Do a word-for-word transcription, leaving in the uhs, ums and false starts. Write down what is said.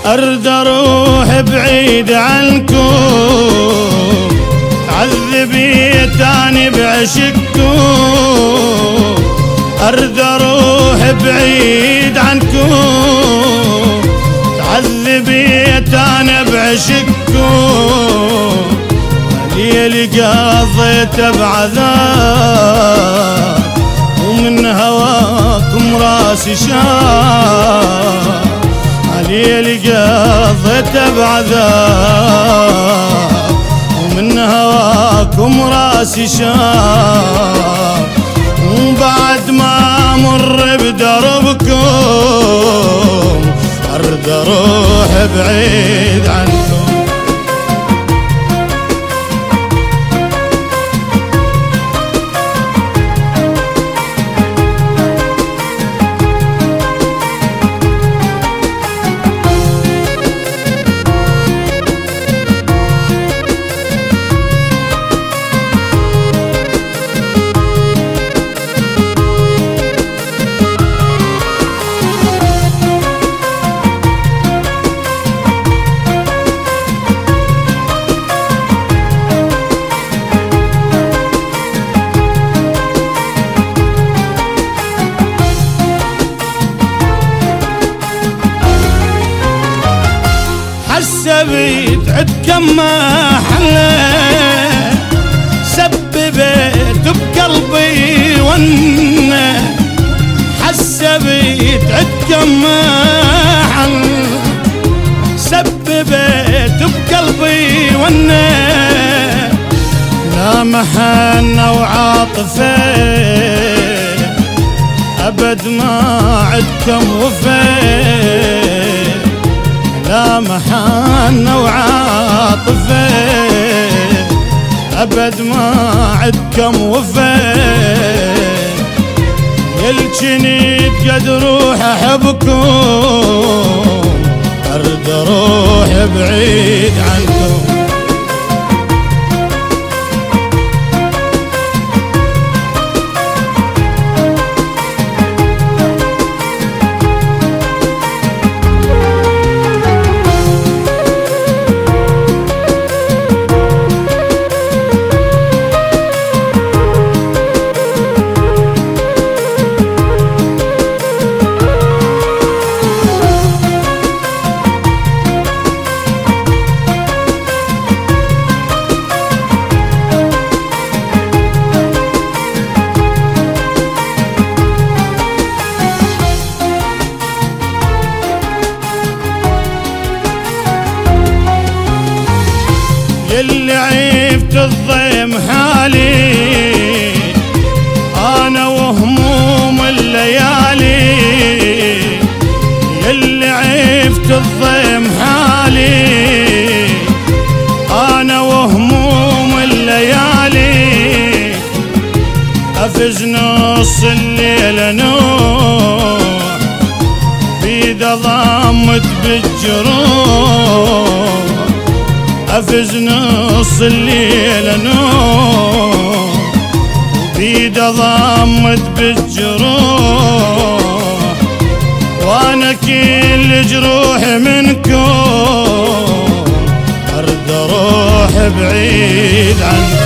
أرد أروح بعيد عنكم، تعذبيت أنا بعشقكم. أرد أروح بعيد عنكم، تعذبيت أنا بعشقكم. ليلي قضيته بعذاب، ومن هواكم راسي شاب. ليلي قضيته بعذاب، ومن هواكم راسي شاب. وبعد ما مر بدربكم، أرد أروح بعيد عنكم. سبيت عد كما حلى، سببت بقلبي ونه. حسبيت عد كما حلى، سببت بقلبي ونه. لا محنة وعاطفة أبد ما عدكم وفاء. لا محنة وعاطفة أبد ما عدكم وفاء. يلجنيت قد روح أحبكم، أرد أروح بعيد عنكم. يلي عيفت الضيم حالي، أنا وهموم الليالي. يلي عيفت الضيم حالي، أنا وهموم الليالي. أفز نص الليل نوح، بيده ضامت بالجروح. أفز نص الليل نوح، بيده ضامت بالجروح. وانا كل جروح منكم، أرد أروح بعيد عنكم.